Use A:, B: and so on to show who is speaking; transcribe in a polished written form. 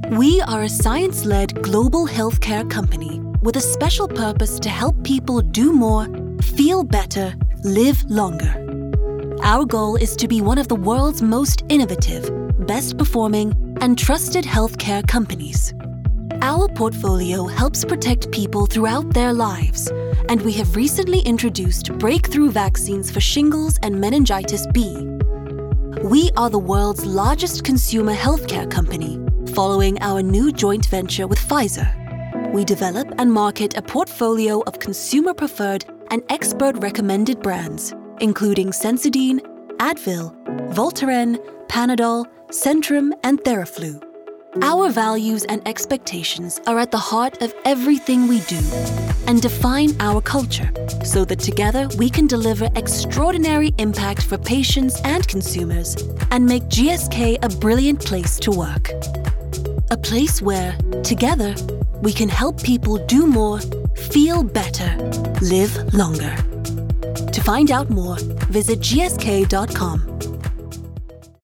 A: We are a science-led global healthcare company with a special purpose to help people do more, feel better, live longer. Our goal is to be one of the world's most innovative, best performing, and trusted healthcare companies. Our portfolio helps protect people throughout their lives, and we have recently introduced breakthrough vaccines for shingles and meningitis B. We are the world's largest consumer healthcare company, following our new joint venture with Pfizer. We develop and market a portfolio of consumer-preferred and expert-recommended brands, including Sensodyne, Advil, Voltaren, Panadol, Centrum, and Theraflu. Our values and expectations are at the heart of everything we do and define our culture so that together we can deliver extraordinary impact for patients and consumers and make GSK a brilliant place to work. A place where, together, we can help people do more, feel better, live longer. To find out more, visit gsk.com.